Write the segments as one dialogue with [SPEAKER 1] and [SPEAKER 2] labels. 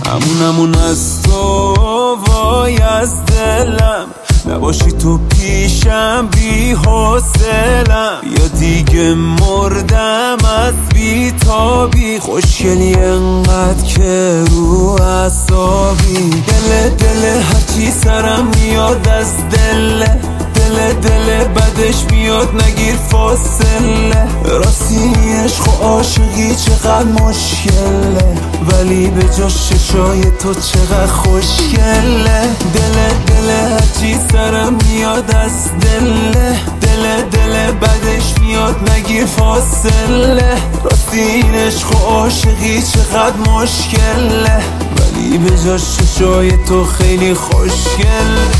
[SPEAKER 1] همون از تو وای از دلم، نباشی تو پیشم بی حوصلم، یا دیگه مردم از بی تابی. خوشگلی انقدر که رو اعصابی، دل هرچی سرم میاد از دله، دل بدش میاد نگیر فاصله. راستی عشق و عاشقی چقدر مشکله، ولی به جاش چشای تو چقدر خوشگله. دل هرچی سرم میاد از دله، دل بدش میاد نگیر فاصله. راستی این عشق و عاشقی چقدر مشکله، ولی به جاش چشای تو خیلی خوشگله.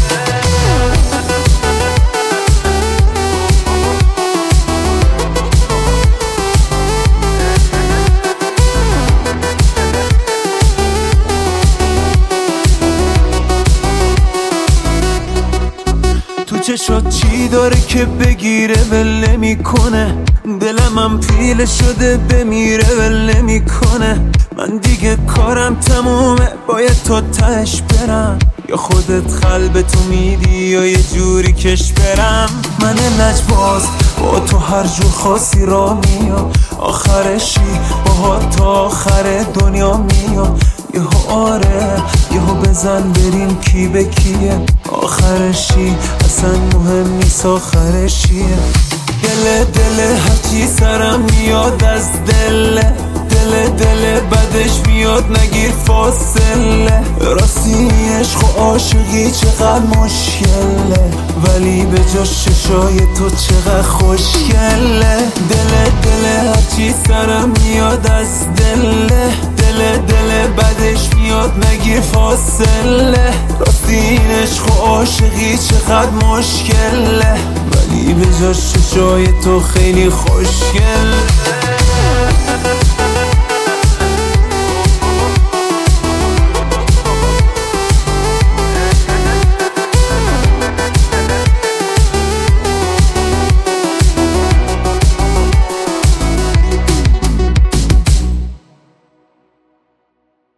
[SPEAKER 1] چشات چی داره که بگیره ول نمیکنه، دلم هم پیله شده بمیره ول نمیکنه. من دیگه کارم تمومه، باید تا تهش برم، یا خودت قلبتو میدی یا یه جوری کش برم. من لجباز با تو هر جور خاصی را میام، آخرشی با تا آخر دنیا میام. یهو آره یهو بزن بریم کی به کیه، آخرشی اصلا مهم نیست آخرشیه. دل هرچی سرم میاد از دله، دل بدش میاد نگیر فاصله. راستی عشق و عاشقی چقدر مشکله، ولی به جاش چشای تو چقدر خوشگله. دل هرچی سرم میاد از دله، دل بدش میاد نگیر فاصله. راستی این عشق و عاشقی چقدر مشکله، ولی به جاش چشای تو خیلی خوشگله.